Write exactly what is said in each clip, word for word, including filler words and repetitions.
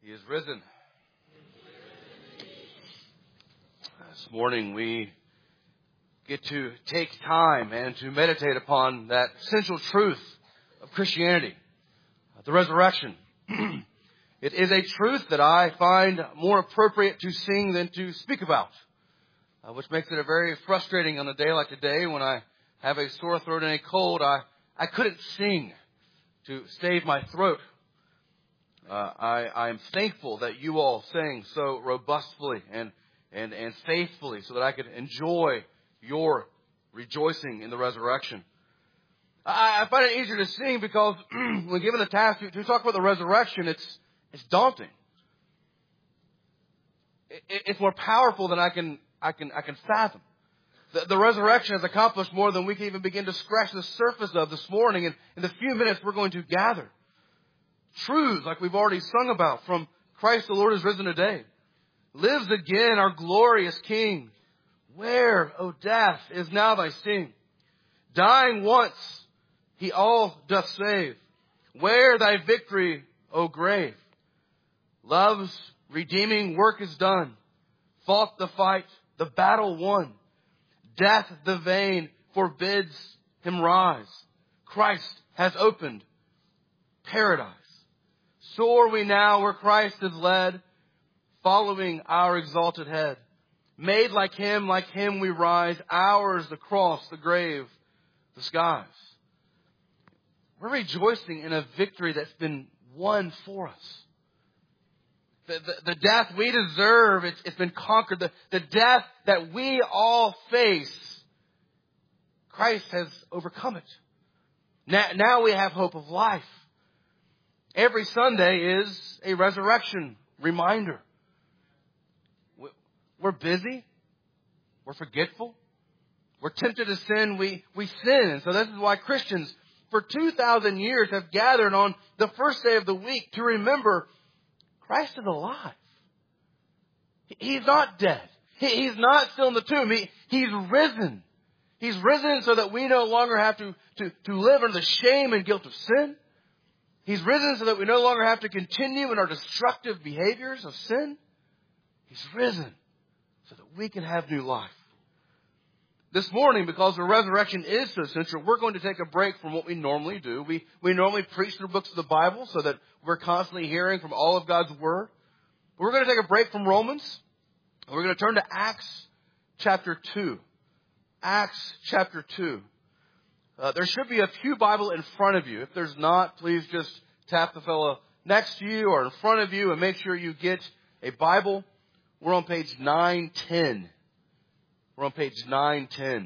He is risen. This morning we get to take time and to meditate upon that central truth of Christianity, the resurrection. It is a truth that I find more appropriate to sing than to speak about, uh, which makes it a very frustrating on a day like today when I have a sore throat and a cold. I, I couldn't sing to save my throat. Uh, I, I am thankful that you all sang so robustly and, and, and faithfully so that I could enjoy your rejoicing in the resurrection. I, I find it easier to sing because when given the task to, to talk about the resurrection, it's, it's daunting. It, it's more powerful than I can, I can, I can fathom. The, the resurrection has accomplished more than we can even begin to scratch the surface of this morning. And in the few minutes we're going to gather truths like we've already sung about from Christ the Lord is risen today. Lives again our glorious King. Where, O death, is now thy sting? Dying once, he all doth save. Where thy victory, O grave? Love's redeeming work is done. Fought the fight, the battle won. Death the vain forbids him rise. Christ has opened paradise. Soar we now where Christ is led, following our exalted head. Made like him, like him we rise. Ours the cross, the grave, the skies. We're rejoicing in a victory that's been won for us. The, the, the death we deserve, it's, it's been conquered. The, the death that we all face, Christ has overcome it. Now, now we have hope of life. Every Sunday is a resurrection reminder. We're busy. We're forgetful. We're tempted to sin. We, we sin. And so this is why Christians for two thousand years have gathered on the first day of the week to remember Christ is alive. He's not dead. He, he's not still in the tomb. He, he's risen. He's risen so that we no longer have to, to, to live under the shame and guilt of sin. He's risen so that we no longer have to continue in our destructive behaviors of sin. He's risen so that we can have new life. This morning, because the resurrection is so central, we're going to take a break from what we normally do. We, we normally preach through books of the Bible so that we're constantly hearing from all of God's Word. We're going to take a break from Romans. And we're going to turn to Acts chapter two. Acts chapter two. Uh, there should be a pew Bible in front of you. If there's not, please just tap the fellow next to you or in front of you and make sure you get a Bible. We're on page nine ten. We're on page nine ten.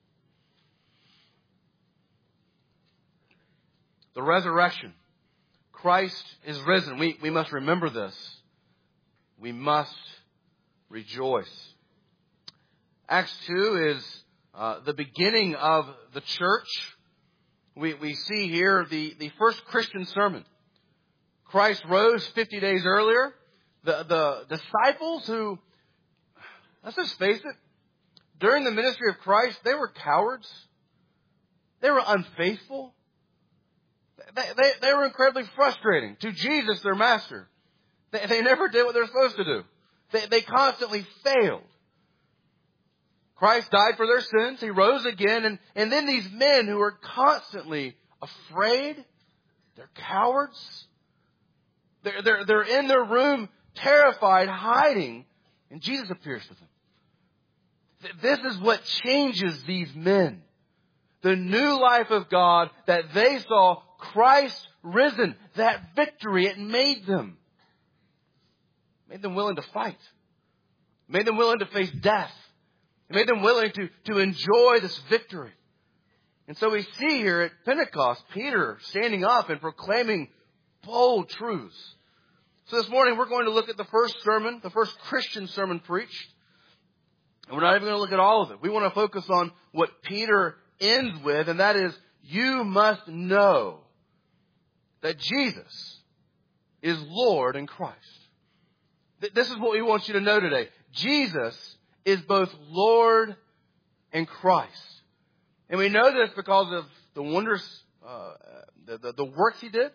The resurrection. Christ is risen. We, we must remember this. We must rejoice. Acts two is Uh, the beginning of the church. We, we see here the, the first Christian sermon. Christ rose fifty days earlier. The, the disciples who, let's just face it, during the ministry of Christ, they were cowards. They were unfaithful. They, they, they were incredibly frustrating to Jesus, their master. They, they never did what they're supposed to do. They, they constantly failed. Christ died for their sins. He rose again. And, and then these men who are constantly afraid, they're cowards. They're, they're, they're in their room, terrified, hiding. And Jesus appears to them. This is what changes these men. The new life of God that they saw, Christ risen. That victory, it made them. Made them willing to fight. Made them willing to face death. It made them willing to, to enjoy this victory. And so we see here at Pentecost, Peter standing up and proclaiming bold truths. So this morning we're going to look at the first sermon, the first Christian sermon preached. And we're not even going to look at all of it. We want to focus on what Peter ends with, and that is, you must know that Jesus is Lord in Christ. This is what we want you to know today. Jesus is both Lord and Christ. And we know this because of the wonders, uh, the, the, the works he did,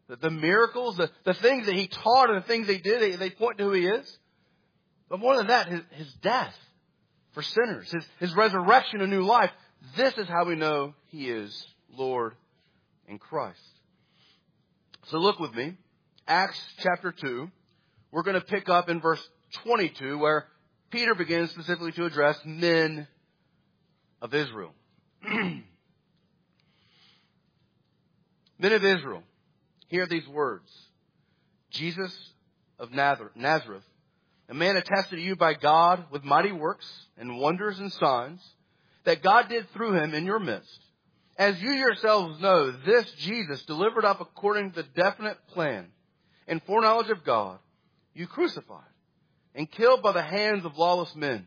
The, the miracles, the, the things that he taught and the things they did, they, they point to who he is. But more than that, his, his death for sinners, his, his resurrection and new life. This is how we know he is Lord and Christ. So look with me. Acts chapter two. We're going to pick up in verse twenty-two where Peter begins specifically to address men of Israel. Men of Israel, hear these words. Jesus of Nazareth, a man attested to you by God with mighty works and wonders and signs that God did through him in your midst. As you yourselves know, this Jesus, delivered up according to the definite plan and foreknowledge of God, you crucified and killed by the hands of lawless men.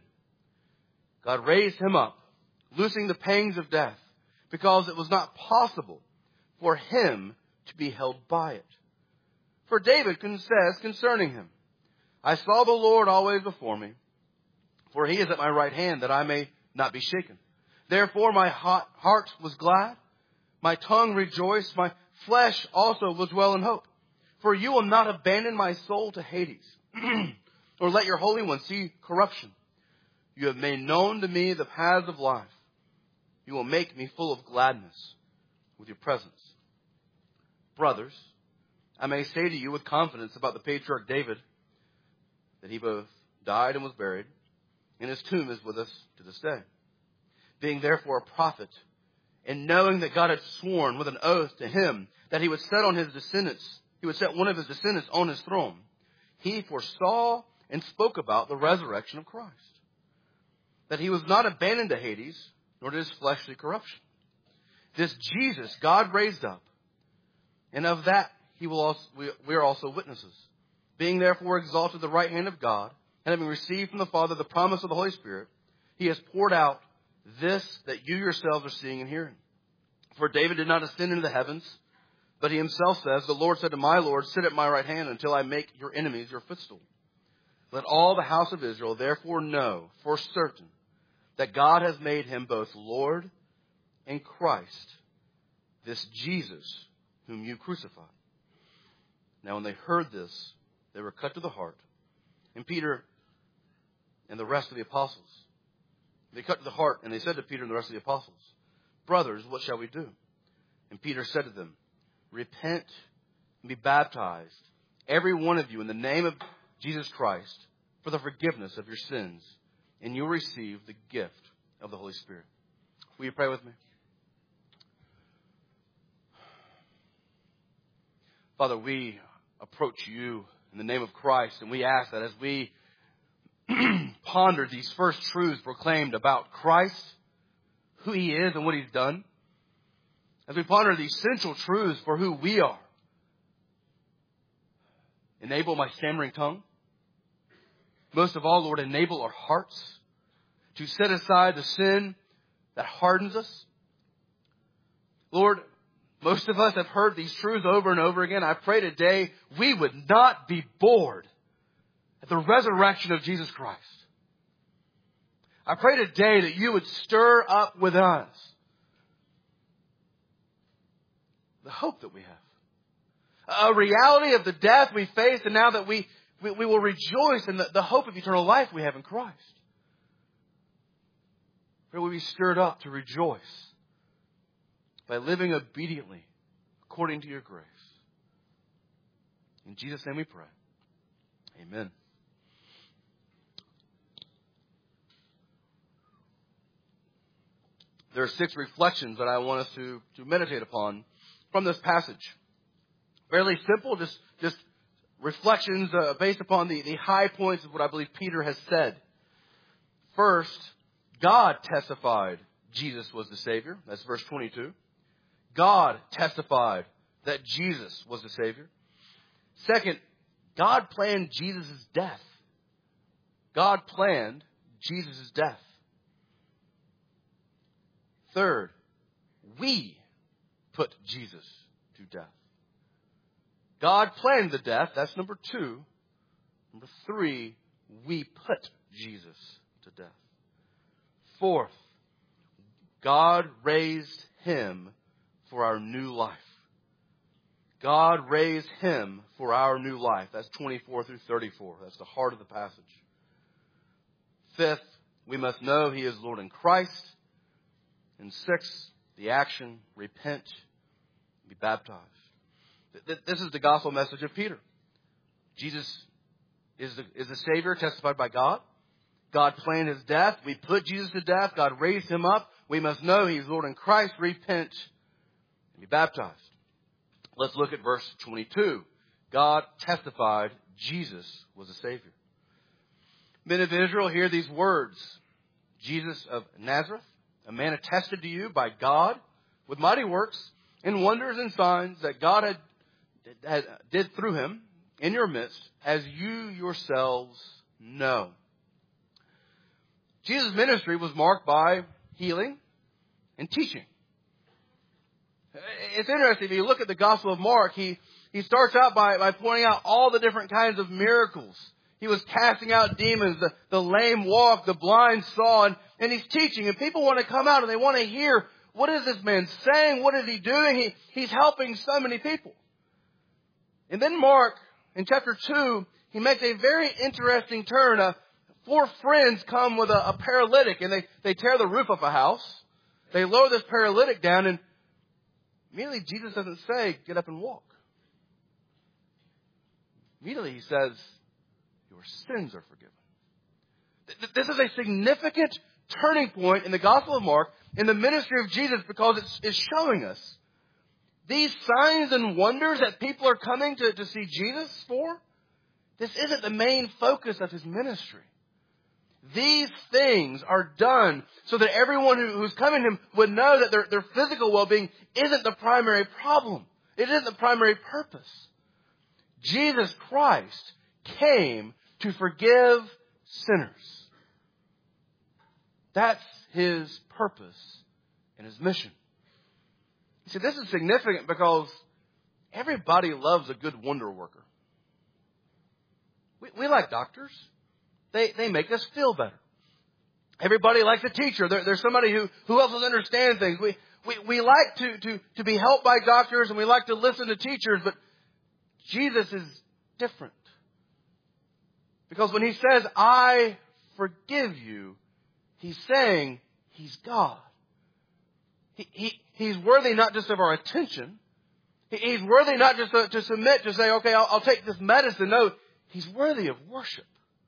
God raised him up, loosing the pangs of death, because it was not possible for him to be held by it. For David says concerning him, I saw the Lord always before me, for he is at my right hand, that I may not be shaken. Therefore my heart was glad, my tongue rejoiced, my flesh also was well in hope. For you will not abandon my soul to Hades, or let your Holy One see corruption. You have made known to me the paths of life. You will make me full of gladness with your presence. Brothers, I may say to you with confidence about the patriarch David, that he both died and was buried, and his tomb is with us to this day. Being therefore a prophet, and knowing that God had sworn with an oath to him that he would set on his descendants, he would set one of his descendants on his throne, he foresaw and spoke about the resurrection of Christ, that he was not abandoned to Hades, nor to his fleshly corruption. This Jesus God raised up, and of that he will also, we, we are also witnesses. Being therefore exalted at the right hand of God, and having received from the Father the promise of the Holy Spirit, he has poured out this that you yourselves are seeing and hearing. For David did not ascend into the heavens, but he himself says, the Lord said to my Lord, sit at my right hand until I make your enemies your footstool. Let all the house of Israel therefore know for certain that God has made him both Lord and Christ, this Jesus whom you crucified. Now when they heard this, they were cut to the heart. And Peter and the rest of the apostles, they cut to the heart, and they said to Peter and the rest of the apostles, brothers, what shall we do? And Peter said to them, repent and be baptized, every one of you, in the name of Jesus Christ, for the forgiveness of your sins, and you'll receive the gift of the Holy Spirit. Will you pray with me? Father, we approach you in the name of Christ, and we ask that as we ponder these first truths proclaimed about Christ, who he is and what he's done, as we ponder these central truths for who we are, enable my stammering tongue. Most of all, Lord, enable our hearts to set aside the sin that hardens us. Lord, most of us have heard these truths over and over again. I pray today we would not be bored at the resurrection of Jesus Christ. I pray today that you would stir up with us the hope that we have. A reality of the death we face, and now that we, we, we will rejoice in the, the hope of eternal life we have in Christ. Pray we be stirred up to rejoice by living obediently according to your grace. In Jesus' name we pray. Amen. There are six reflections that I want us to, to meditate upon from this passage. Fairly simple, just, just reflections uh, based upon the, the high points of what I believe Peter has said. First, God testified Jesus was the Savior. That's verse twenty-two. God testified that Jesus was the Savior. Second, God planned Jesus' death. God planned Jesus' death. Third, we put Jesus to death. God planned the death. That's number two. Number three, we put Jesus to death. Fourth, God raised him for our new life. God raised him for our new life. That's twenty-four through thirty-four. That's the heart of the passage. Fifth, we must know he is Lord in Christ. And sixth, the action, repent, be baptized. This is the gospel message of Peter. Jesus is the, is the Savior testified by God. God planned his death. We put Jesus to death. God raised him up. We must know he's Lord in Christ, repent, and be baptized. Let's look at verse twenty-two. God testified Jesus was a Savior. Men of Israel, hear these words. Jesus of Nazareth, a man attested to you by God with mighty works and wonders and signs that God had, had did through him in your midst, as you yourselves know. Jesus' ministry was marked by healing and teaching. It's interesting, if you look at the Gospel of Mark, he, he starts out by, by pointing out all the different kinds of miracles. He was casting out demons, the, the lame walk, the blind saw, and, and he's teaching. And people want to come out and they want to hear, what is this man saying? What is he doing? He, he's helping so many people. And then Mark, in chapter two, he makes a very interesting turn. Uh, four friends come with a, a paralytic, and they, they tear the roof of a house. They lower this paralytic down, and immediately Jesus doesn't say, get up and walk. Immediately he says, your sins are forgiven. This is a significant turning point in the Gospel of Mark, in the ministry of Jesus, because it's, it's showing us these signs and wonders that people are coming to, to see Jesus for. This isn't the main focus of his ministry. These things are done so that everyone who, who's coming to him would know that their, their physical well-being isn't the primary problem. It isn't the primary purpose. Jesus Christ came to forgive sinners. That's his purpose and his mission. You see, this is significant because everybody loves a good wonder worker. We, we like doctors. They, they make us feel better. Everybody likes a teacher. There, there's somebody who, who helps us understand things. We, we, we like to, to, to be helped by doctors, and we like to listen to teachers, but Jesus is different. Because when he says, I forgive you, he's saying he's God. He, he, he's worthy not just of our attention. He, he's worthy not just to, to submit, to say, okay, I'll, I'll take this medicine. No, he's worthy of worship.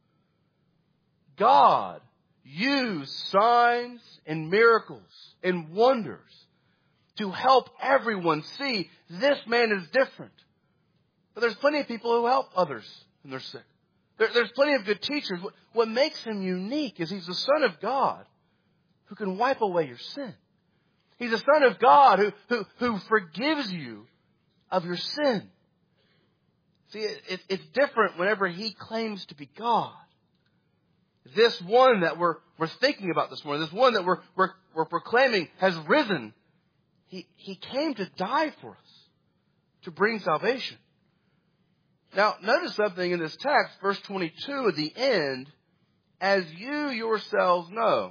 God used signs and miracles and wonders to help everyone see this man is different. But there's plenty of people who help others when they're sick. There, there's plenty of good teachers. What, what makes him unique is he's the Son of God who can wipe away your sin. He's the Son of God who, who, who forgives you of your sin. See, it, it, it's different whenever he claims to be God. This one that we're, we're thinking about this morning, this one that we're, we're, we're proclaiming has risen. He, he came to die for us, to bring salvation. Now, notice something in this text, verse twenty-two at the end, as you yourselves know.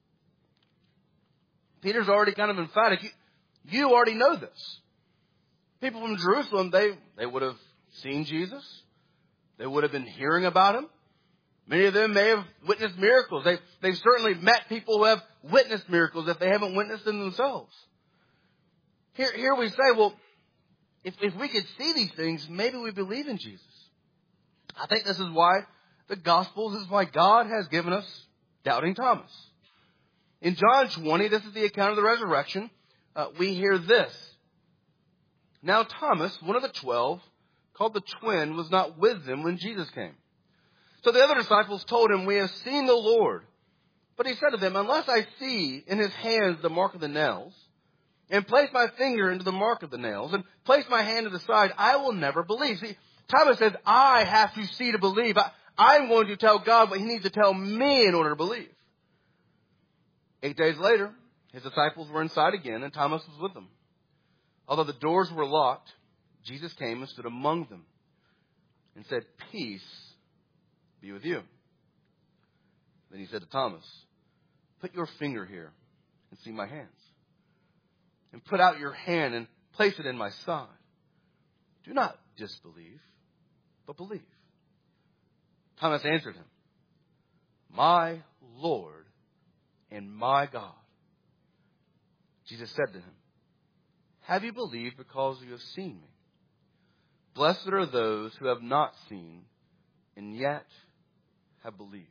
Peter's already kind of emphatic. You, you already know this. People from Jerusalem, they, they would have seen Jesus. They would have been hearing about him. Many of them may have witnessed miracles. They've, they've certainly met people who have witnessed miracles if they haven't witnessed them themselves. Here, here we say, well, if, if we could see these things, maybe we believe in Jesus. I think this is why the Gospels, this is why God has given us Doubting Thomas. In John twenty, this is the account of the resurrection. Uh, we hear this. Now Thomas, one of the twelve, called the twin, was not with them when Jesus came. So the other disciples told him, we have seen the Lord. But he said to them, unless I see in his hands the mark of the nails, and place my finger into the mark of the nails, and place my hand to the side, I will never believe. See, Thomas says, I have to see to believe. I, I'm going to tell God what he needs to tell me in order to believe. Eight days later, his disciples were inside again, and Thomas was with them. Although the doors were locked, Jesus came and stood among them and said, peace be with you. Then he said to Thomas, put your finger here and see my hands. And put out your hand and place it in my side. Do not disbelieve, but believe. Thomas answered him, My Lord and my God. Jesus said to him, Have you believed because you have seen me? Blessed are those who have not seen and yet have believed.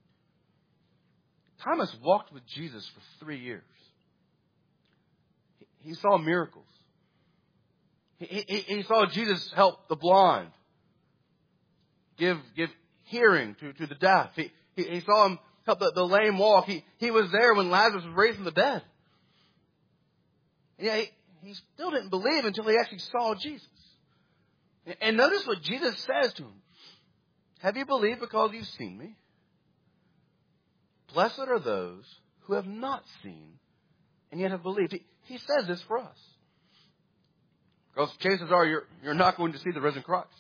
Thomas walked with Jesus for three years. He saw miracles. He, he, he saw Jesus help the blind, give give hearing to, to the deaf. He, he, he saw him help the, the lame walk. He, he was there when Lazarus was raised from the dead. Yeah, he, he still didn't believe until he actually saw Jesus. And notice what Jesus says to him. Have you believed because you've seen me? Blessed are those who have not seen and yet have believed. He, he says this for us. Because chances are you're, you're not going to see the risen Christ.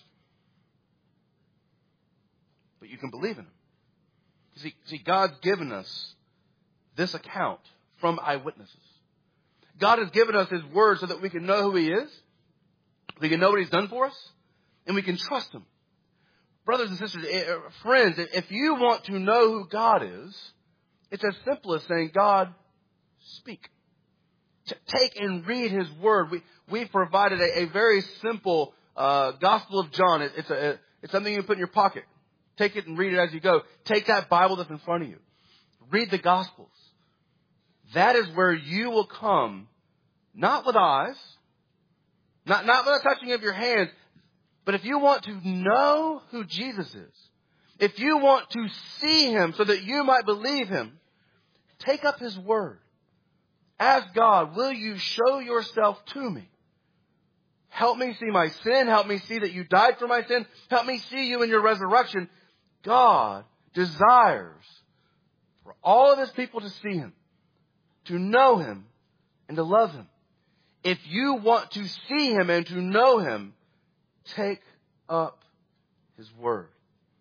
But you can believe in him. You see, see, God's given us this account from eyewitnesses. God has given us his word so that we can know who he is. We can know what he's done for us. And we can trust him. Brothers and sisters, friends, if you want to know who God is, it's as simple as saying, God, speak. Take and read his word. We, we've provided a, a very simple uh, Gospel of John. It, it's, a, it's something you can put in your pocket. Take it and read it as you go. Take that Bible that's in front of you. Read the Gospels. That is where you will come, not with eyes, not, not with the touching of your hands, but if you want to know who Jesus is, if you want to see him so that you might believe him, take up his word. Ask God, will you show yourself to me? Help me see my sin. Help me see that you died for my sin. Help me see you in your resurrection. God desires for all of his people to see him, to know him, and to love him. If you want to see him and to know him, take up his word.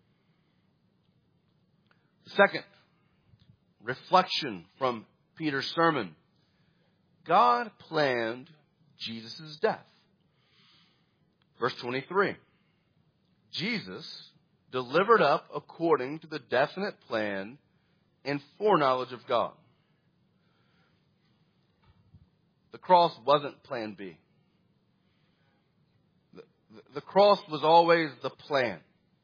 Second, reflection from Peter's sermon. God planned Jesus' death. Verse twenty-three. Jesus delivered up according to the definite plan and foreknowledge of God. The cross wasn't plan B. The, the, the cross was always the plan.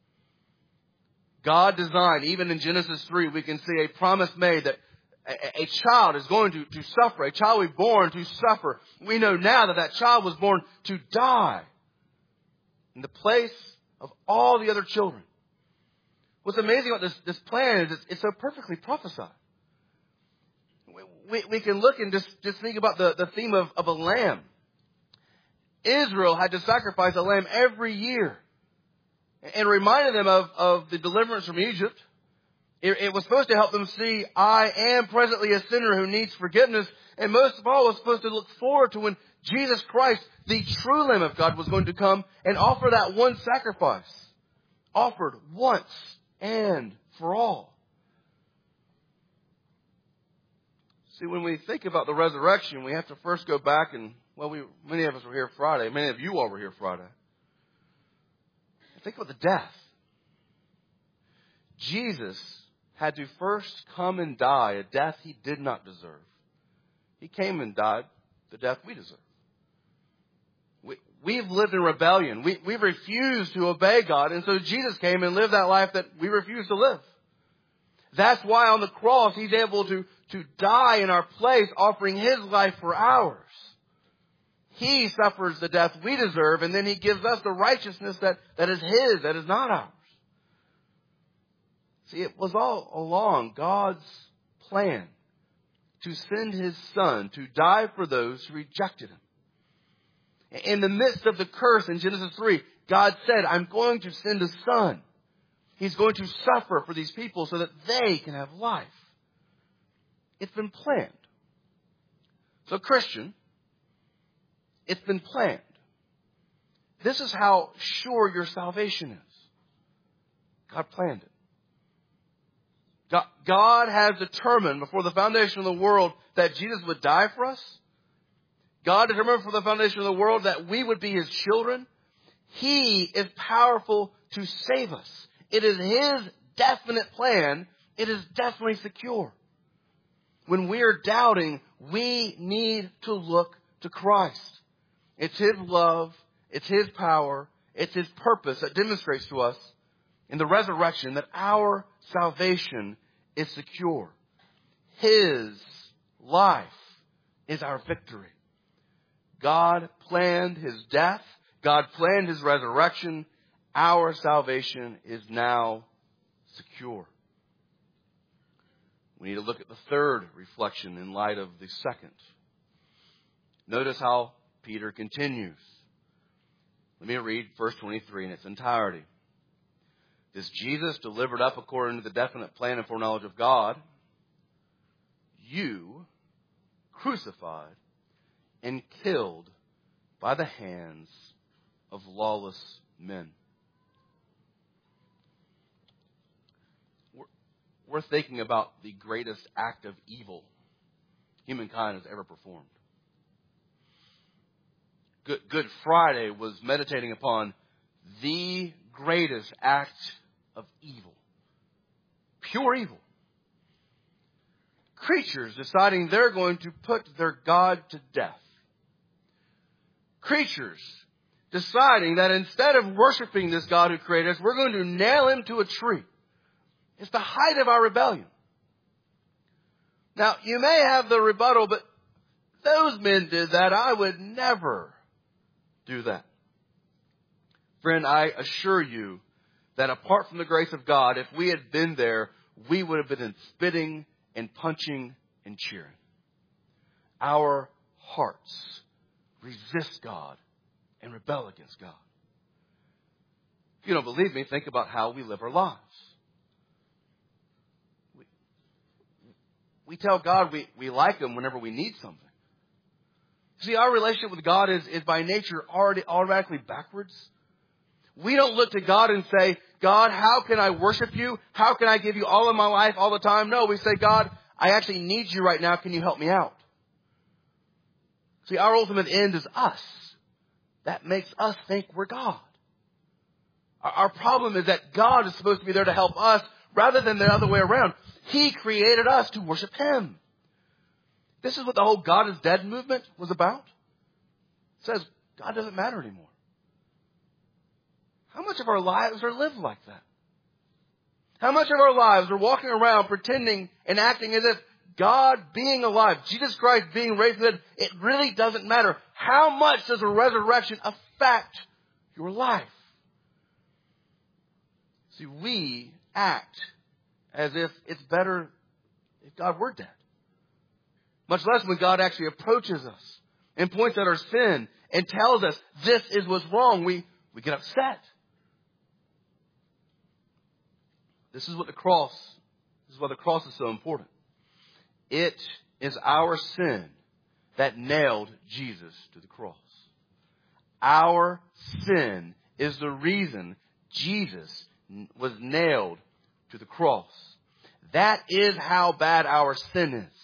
God designed, even in Genesis three, we can see a promise made that a, a child is going to, to suffer. A child will be born to suffer. We know now that that child was born to die in the place of all the other children. What's amazing about this, this plan is it's, it's so perfectly prophesied. We, we, we can look and just, just think about the, the theme of, of a lamb. Israel had to sacrifice a lamb every year. And reminded them of, of the deliverance from Egypt. It, it was supposed to help them see, I am presently a sinner who needs forgiveness. And most of all, was supposed to look forward to when Jesus Christ, the true Lamb of God, was going to come and offer that one sacrifice. Offered once and for all. See, when we think about the resurrection, we have to first go back and, well, we many of us were here Friday. Many of you all were here Friday. Think about the death. Jesus had to first come and die a death he did not deserve. He came and died the death we deserve. We, we've lived in rebellion. We, we've refused to obey God. And so Jesus came and lived that life that we refuse to live. That's why on the cross he's able to, to die in our place, offering his life for ours. He suffers the death we deserve, and then he gives us the righteousness that, that is his, that is not ours. See, it was all along God's plan to send his son to die for those who rejected him. In the midst of the curse in Genesis three, God said, I'm going to send a son. He's going to suffer for these people so that they can have life. It's been planned. So, Christian, it's been planned. This is how sure your salvation is. God planned it. God, God has determined before the foundation of the world that Jesus would die for us. God determined before the foundation of the world that we would be his children. He is powerful to save us. It is His definite plan. It is definitely secure. When we are doubting, we need to look to Christ. It's His love, it's His power, it's His purpose that demonstrates to us in the resurrection that our salvation is secure. His life is our victory. God planned His death. God planned His resurrection. Our salvation is now secure. We need to look at the third reflection in light of the second. Notice how Peter continues. Let me read verse twenty-three in its entirety. This Jesus, delivered up according to the definite plan and foreknowledge of God, you crucified and killed by the hands of lawless men. We're, we're thinking about the greatest act of evil humankind has ever performed. Good, Good Friday was meditating upon the greatest act of evil. Pure evil. Creatures deciding they're going to put their God to death. Creatures deciding that instead of worshiping this God who created us, we're going to nail Him to a tree. It's the height of our rebellion. Now, you may have the rebuttal, but those men did that. I would never do that. Friend, I assure you that apart from the grace of God, if we had been there, we would have been spitting and punching and cheering. Our hearts resist God and rebel against God. If you don't believe me, think about how we live our lives. We, we tell God we, we like Him whenever we need something. See, our relationship with God is, is by nature already automatically backwards. We don't look to God and say, God, how can I worship you? How can I give you all of my life all the time? No, we say, God, I actually need you right now. Can you help me out? See, our ultimate end is us. That makes us think we're God. Our, our problem is that God is supposed to be there to help us rather than the other way around. He created us to worship Him. This is what the whole God is dead movement was about. It says God doesn't matter anymore. How much of our lives are lived like that? How much of our lives are walking around pretending and acting as if God being alive, Jesus Christ being raised from the dead, it really doesn't matter. How much does a resurrection affect your life? See, we act as if it's better if God were dead. Much less when God actually approaches us and points out our sin and tells us this is what's wrong. We, we get upset. This is what the cross, this is why the cross is so important. It is our sin that nailed Jesus to the cross. Our sin is the reason Jesus was nailed to the cross. That is how bad our sin is.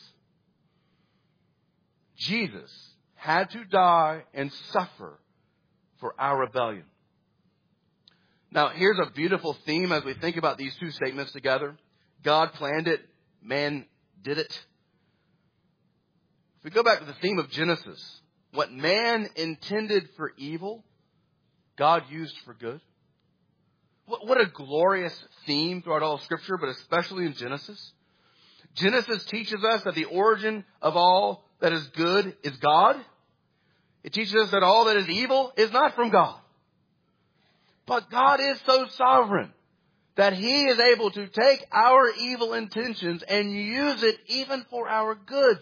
Jesus had to die and suffer for our rebellion. Now, here's a beautiful theme as we think about these two statements together. God planned it. Man did it. If we go back to the theme of Genesis, what man intended for evil, God used for good. What, what a glorious theme throughout all of Scripture, but especially in Genesis. Genesis teaches us that the origin of all that is good is God. It teaches us that all that is evil is not from God. But God is so sovereign that He is able to take our evil intentions and use it even for our good.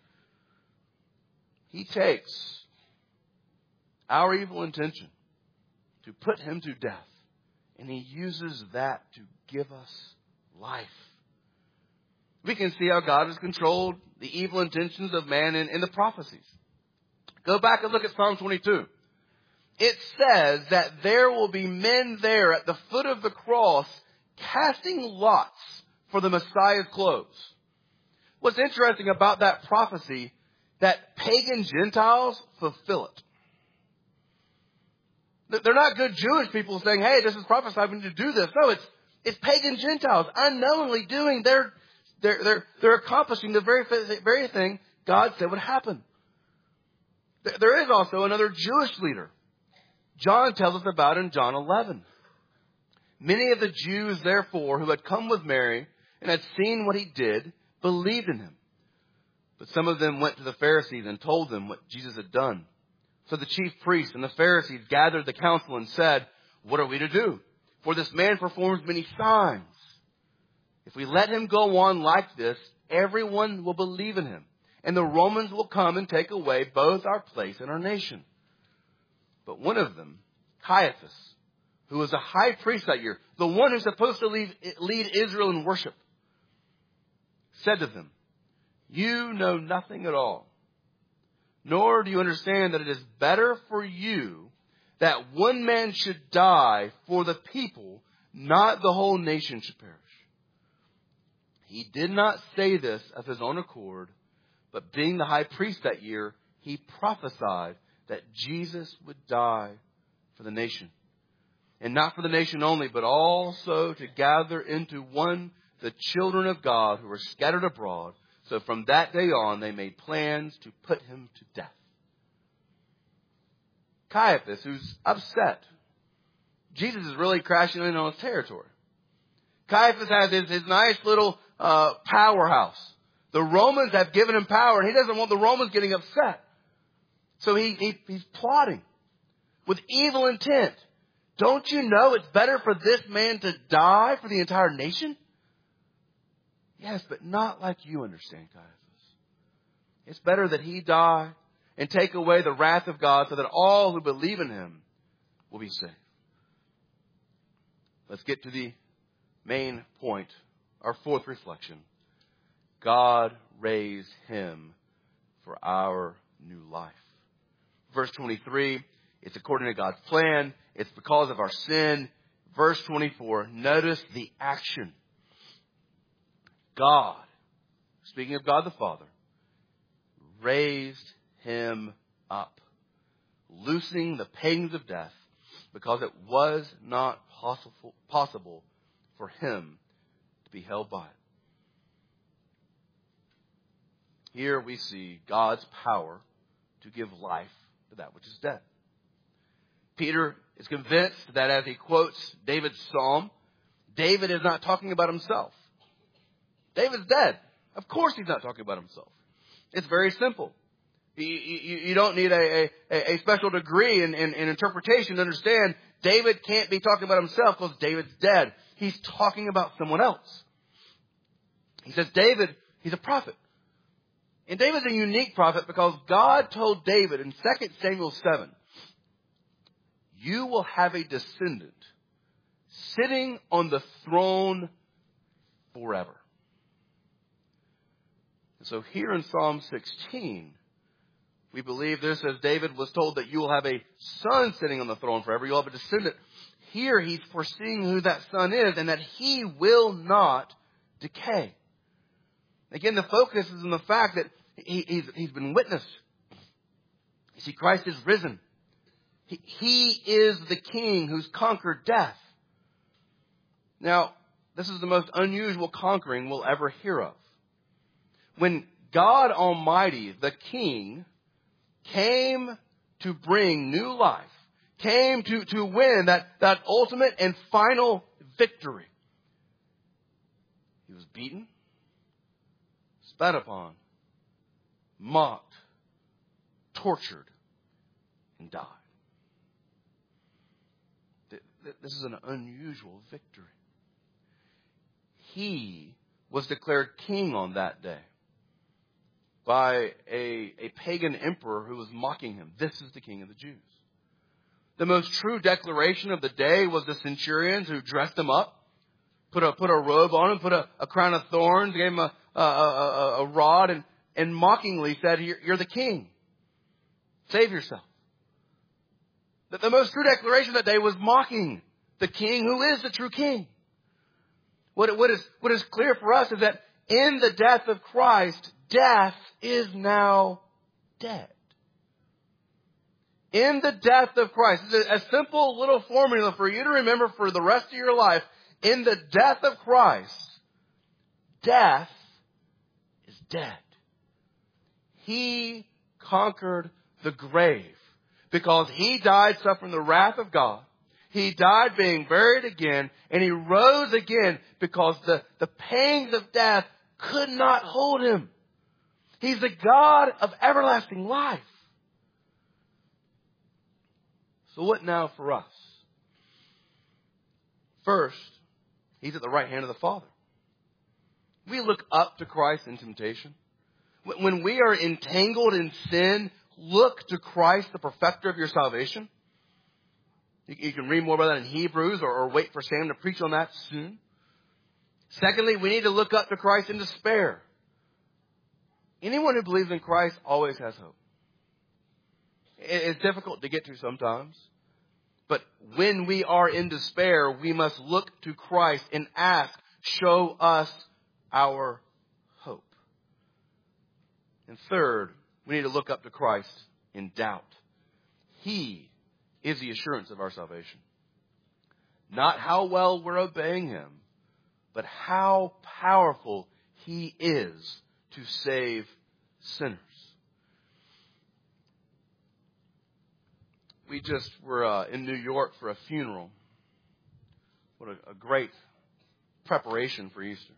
He takes our evil intention to put Him to death, and He uses that to give us life. We can see how God has controlled the evil intentions of man in, in the prophecies. Go back and look at Psalm twenty-two. It says that there will be men there at the foot of the cross casting lots for the Messiah's clothes. What's interesting about that prophecy, that pagan Gentiles fulfill it. They're not good Jewish people saying, hey, this is prophesied, we need to do this. No, it's it's pagan Gentiles unknowingly doing their, they're, they're, they're accomplishing the very, very thing God said would happen. There is also another Jewish leader. John tells us about in John eleven. Many of the Jews, therefore, who had come with Mary and had seen what he did, believed in him. But some of them went to the Pharisees and told them what Jesus had done. So the chief priests and the Pharisees gathered the council and said, what are we to do? For this man performs many signs. If we let him go on like this, everyone will believe in him. And the Romans will come and take away both our place and our nation. But one of them, Caiaphas, who was a high priest that year, the one who's supposed to lead, lead Israel in worship, said to them, you know nothing at all, nor do you understand that it is better for you that one man should die for the people, not the whole nation should perish. He did not say this of his own accord, but being the high priest that year, he prophesied that Jesus would die for the nation. And not for the nation only, but also to gather into one the children of God who were scattered abroad. So from that day on, they made plans to put him to death. Caiaphas, who's upset. Jesus is really crashing in on his territory. Caiaphas has his, his nice little uh, powerhouse. The Romans have given him power, and he doesn't want the Romans getting upset. So he, he he's plotting with evil intent. Don't you know it's better for this man to die for the entire nation? Yes, but not like you understand, Caiaphas. It's better that he die and take away the wrath of God so that all who believe in him will be saved. Let's get to the main point, our fourth reflection. God raised him for our new life. Verse twenty-three, it's according to God's plan. It's because of our sin. Verse twenty-four, notice the action. God, speaking of God the Father, raised him up, loosening the pangs of death because it was not possible, possible for him to be held by it. Here we see God's power to give life to that which is dead. Peter is convinced that as he quotes David's psalm, David is not talking about himself. David's dead. Of course he's not talking about himself. It's very simple. You, you, you don't need a, a, a special degree in, in, in interpretation to understand David can't be talking about himself because David's dead. He's talking about someone else. He says David, he's a prophet. And David's a unique prophet because God told David in Second Samuel seven, you will have a descendant sitting on the throne forever. And so here in Psalm sixteen, we believe this as David was told that you will have a son sitting on the throne forever. You'll have a descendant. Here he's foreseeing who that son is and that he will not decay. Again, the focus is on the fact that he, he's, he's been witnessed. You see, Christ is risen. He, he is the King who's conquered death. Now, this is the most unusual conquering we'll ever hear of. When God Almighty, the King, came to bring new life, came to, to win that, that ultimate and final victory, he was beaten, spat upon, mocked, tortured, and died. This is an unusual victory. He was declared king on that day by a, a pagan emperor who was mocking him. This is the King of the Jews. The most true declaration of the day was the centurions who dressed him up, put a, put a robe on him, put a, a crown of thorns, gave him a, a, a, a rod, and, and mockingly said, you're, you're the king. Save yourself. The, the most true declaration that day was mocking the king who is the true king. What, what, is, what is clear for us is that in the death of Christ, death is now dead. In the death of Christ. It's a, a simple little formula for you to remember for the rest of your life. In the death of Christ, death is dead. He conquered the grave because He died suffering the wrath of God. He died being buried again, and He rose again because the, the pangs of death could not hold Him. He's the God of everlasting life. So what now for us? First, He's at the right hand of the Father. We look up to Christ in temptation. When we are entangled in sin, look to Christ, the perfecter of your salvation. You can read more about that in Hebrews, or, or wait for Sam to preach on that soon. Secondly, we need to look up to Christ in despair. Anyone who believes in Christ always has hope. It's difficult to get to sometimes. But when we are in despair, we must look to Christ and ask, show us our hope. And third, we need to look up to Christ in doubt. He is the assurance of our salvation. Not how well we're obeying Him, but how powerful He is to save sinners. We just were uh, in New York for a funeral. What a, a great preparation for Easter.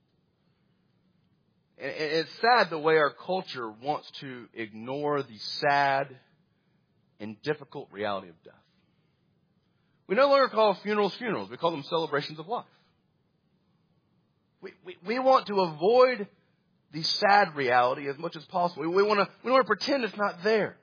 And it's sad the way our culture wants to ignore the sad and difficult reality of death. We no longer call funerals funerals. We call them celebrations of life. We, we, we want to avoid the sad reality as much as possible. We, we want to we want to pretend it's not there.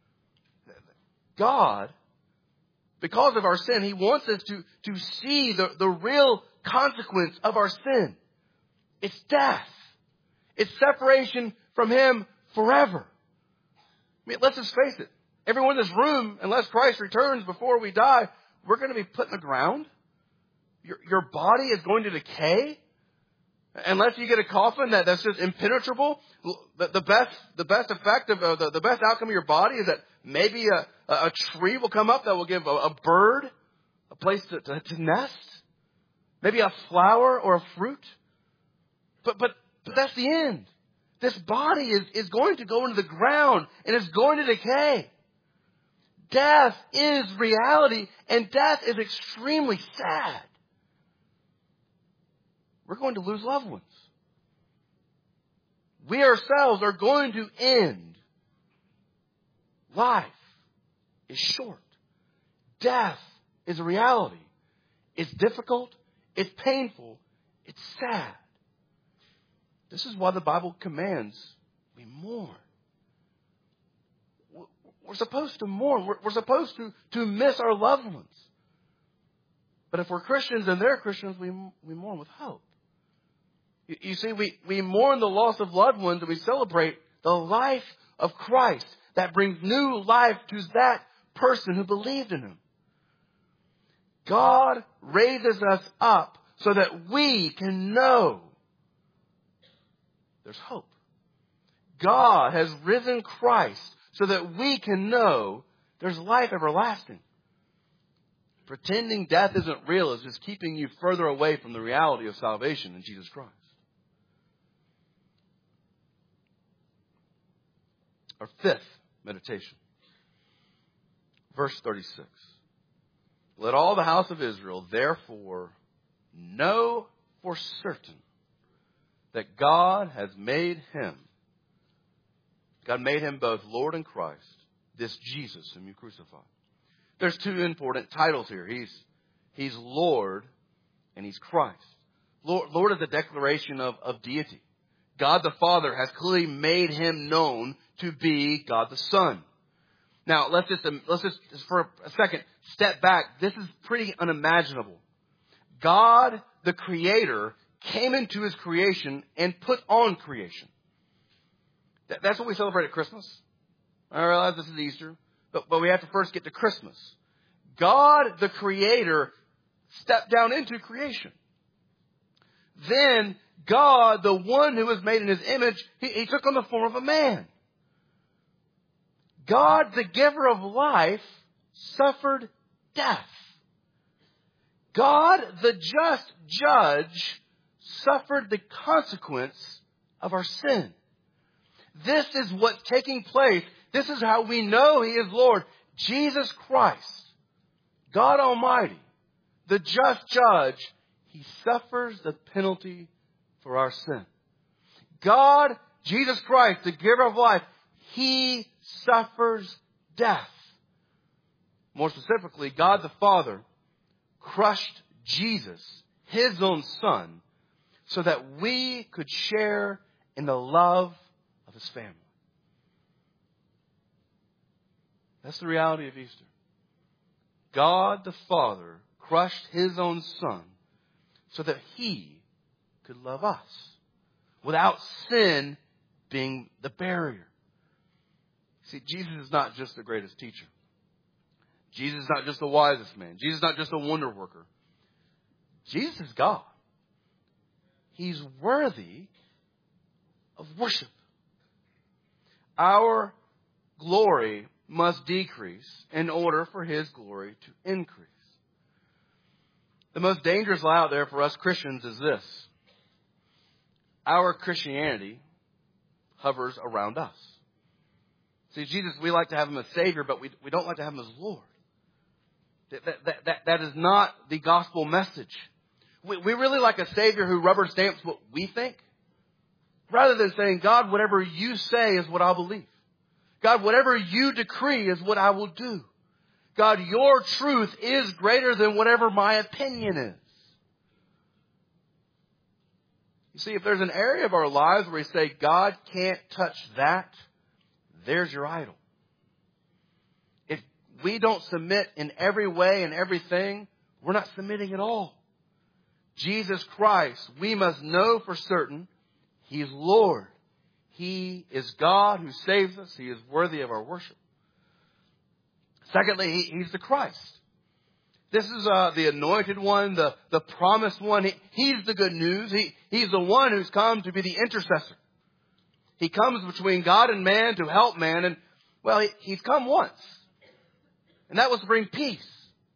God, because of our sin, He wants us to, to see the, the real consequence of our sin. It's death. It's separation from Him forever. I mean, let's just face it. Everyone in this room, unless Christ returns before we die, we're going to be put in the ground. Your, your body is going to decay. Unless you get a coffin that, that's just impenetrable, the, the best the best effect of uh, the, the best outcome of your body is that maybe a, a tree will come up that will give a, a bird a place to, to, to nest. Maybe a flower or a fruit. But but but that's the end. This body is, is going to go into the ground and it's going to decay. Death is reality, and death is extremely sad. We're going to lose loved ones. We ourselves are going to end. Life is short. Death is a reality. It's difficult. It's painful. It's sad. This is why the Bible commands we mourn. We're supposed to mourn. We're, we're supposed to, to miss our loved ones. But if we're Christians and they're Christians, we, we mourn with hope. You, you see, we, we mourn the loss of loved ones and we celebrate the life of Christ that brings new life to that person who believed in Him. God raises us up so that we can know there's hope. God has risen Christ so that we can know there's life everlasting. Pretending death isn't real is just keeping you further away from the reality of salvation in Jesus Christ. Our fifth meditation. Verse thirty-six. Let all the house of Israel therefore know for certain that God has made Him, God made Him both Lord and Christ, this Jesus whom you crucified. There's two important titles here. He's, he's Lord and He's Christ. Lord, Lord is a declaration of, of deity. God the Father has clearly made Him known to be God the Son. Now, let's just, let's just, just for a second, step back. This is pretty unimaginable. God, the Creator, came into His creation and put on creation. That, that's what we celebrate at Christmas. I realize this is Easter, but, but we have to first get to Christmas. God, the Creator, stepped down into creation. Then, God, the one who was made in His image, He, he took on the form of a man. God, the giver of life, suffered death. God, the just judge, suffered the consequence of our sin. This is what's taking place. This is how we know He is Lord. Jesus Christ, God Almighty, the just judge, He suffers the penalty for our sin. God, Jesus Christ, the giver of life, He suffers death. More specifically, God the Father crushed Jesus, His own Son, so that we could share in the love of His family. That's the reality of Easter. God the Father crushed His own Son so that He could love us without sin being the barrier. See, Jesus is not just the greatest teacher. Jesus is not just the wisest man. Jesus is not just a wonder worker. Jesus is God. He's worthy of worship. Our glory must decrease in order for His glory to increase. The most dangerous lie out there for us Christians is this. Our Christianity hovers around us. See, Jesus, we like to have Him as Savior, but we, we don't like to have Him as Lord. That, that, that, that is not the gospel message. We, we really like a Savior who rubber stamps what we think, rather than saying, God, whatever you say is what I'll believe. God, whatever you decree is what I will do. God, your truth is greater than whatever my opinion is. You see, if there's an area of our lives where we say, God can't touch that, there's your idol. If we don't submit in every way and everything, we're not submitting at all. Jesus Christ, we must know for certain, He is Lord. He is God who saves us. He is worthy of our worship. Secondly, he, He's the Christ. This is uh, the anointed one, the, the promised one. He, he's the good news. He, he's the one who's come to be the intercessor. He comes between God and man to help man. And, well, he, He's come once. And that was to bring peace.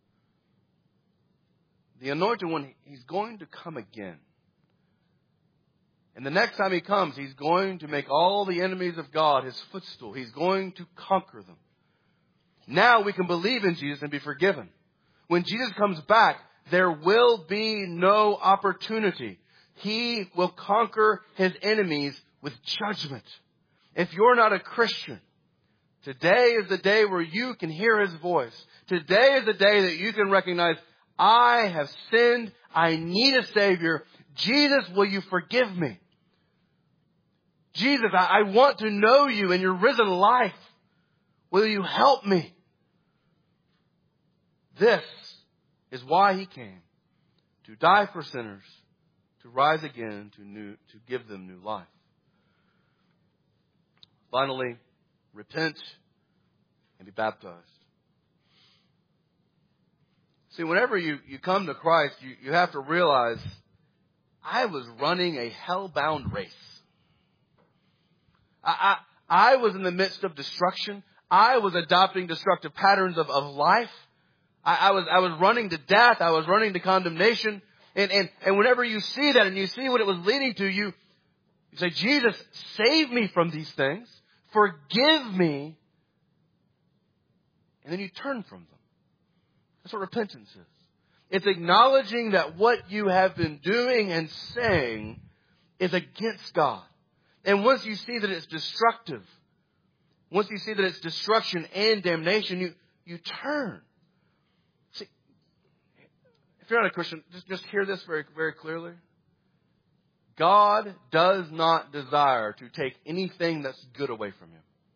The anointed one, He's going to come again. And the next time He comes, He's going to make all the enemies of God His footstool. He's going to conquer them. Now we can believe in Jesus and be forgiven. When Jesus comes back, there will be no opportunity. He will conquer His enemies with judgment. If you're not a Christian, today is the day where you can hear His voice. Today is the day that you can recognize, I have sinned. I need a Savior. Jesus, will you forgive me? Jesus, I, I want to know you in your risen life. Will you help me? This is why He came. To die for sinners. To rise again to new, to give them new life. Finally, repent and be baptized. See, whenever you, you come to Christ, you, you have to realize, I was running a hell-bound race. I, I, I was in the midst of destruction. I was adopting destructive patterns of, of life. I, I was I was running to death. I was running to condemnation. And, and, and whenever you see that and you see what it was leading to, you, you say, Jesus, save me from these things. Forgive me. And then you turn from them. That's what repentance is. It's acknowledging that what you have been doing and saying is against God. And once you see that it's destructive, once you see that it's destruction and damnation, you, you turn. See, if you're not a Christian, just, just hear this very, very clearly. God does not desire to take anything that's good away from you.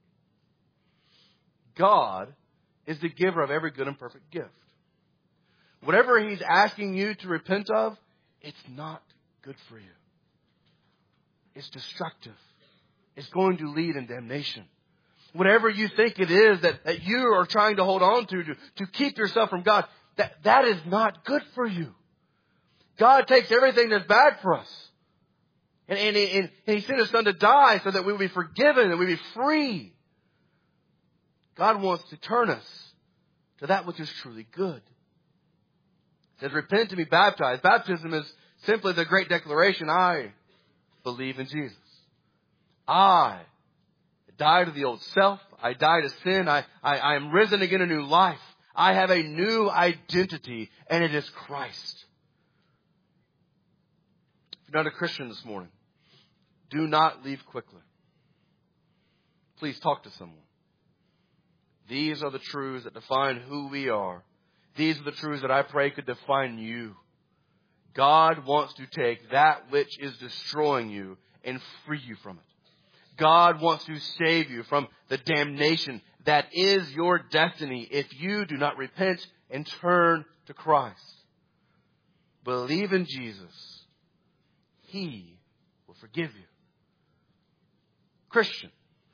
God is the giver of every good and perfect gift. Whatever He's asking you to repent of, it's not good for you. It's destructive. It's going to lead in damnation. Whatever you think it is that, that you are trying to hold on to, to to keep yourself from God, that, that is not good for you. God takes everything that's bad for us. And, and, and He sent His Son to die so that we would be forgiven and we would be free. God wants to turn us to that which is truly good. It says, repent and be baptized. Baptism is simply the great declaration, I believe in Jesus. I died to the old self. I died to sin. I, I, I am risen again a new life. I have a new identity, and it is Christ. If you're not a Christian this morning, do not leave quickly. Please talk to someone. These are the truths that define who we are. These are the truths that I pray could define you. God wants to take that which is destroying you and free you from it. God wants to save you from the damnation that is your destiny if you do not repent and turn to Christ. Believe in Jesus. He will forgive you. Christian,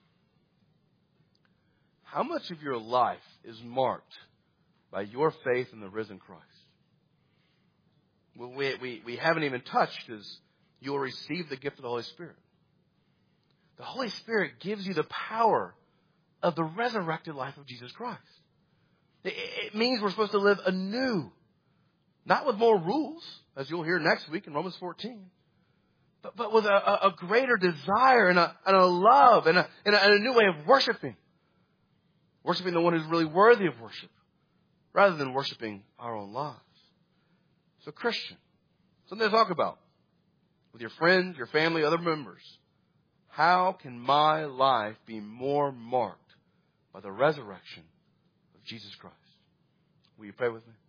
how much of your life is marked by your faith in the risen Christ? Well, we, we, we haven't even touched is you will receive the gift of the Holy Spirit. The Holy Spirit gives you the power of the resurrected life of Jesus Christ. It, it means we're supposed to live anew. Not with more rules, as you'll hear next week in Romans fourteen. But, but with a, a, a greater desire and a, and a love and a, and, a, and a new way of worshiping. Worshiping the one who's really worthy of worship, rather than worshiping our own lives. So Christian, something to talk about with your friends, your family, other members. How can my life be more marked by the resurrection of Jesus Christ? Will you pray with me?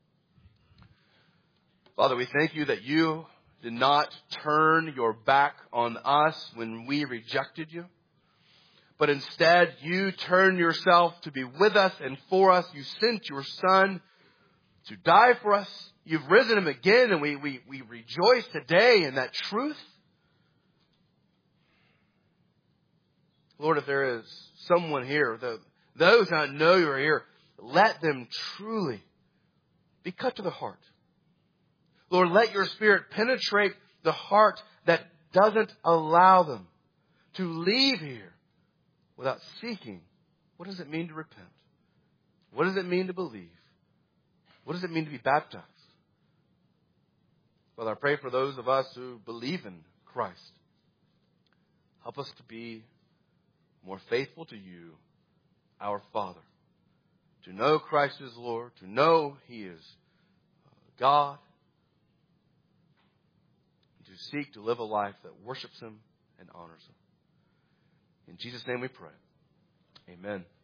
Father, we thank you that you did not turn your back on us when we rejected you. But instead, you turned yourself to be with us and for us. You sent your Son to die for us. You've risen him again, and we, we, we rejoice today in that truth. Lord, if there is someone here, the, those that know you are here, let them truly be cut to the heart. Lord, let your Spirit penetrate the heart that doesn't allow them to leave here without seeking, what does it mean to repent? What does it mean to believe? What does it mean to be baptized? Father, I pray for those of us who believe in Christ. Help us to be more faithful to you, our Father. To know Christ is Lord, to know He is God, and to seek to live a life that worships Him and honors Him. In Jesus' name we pray. Amen.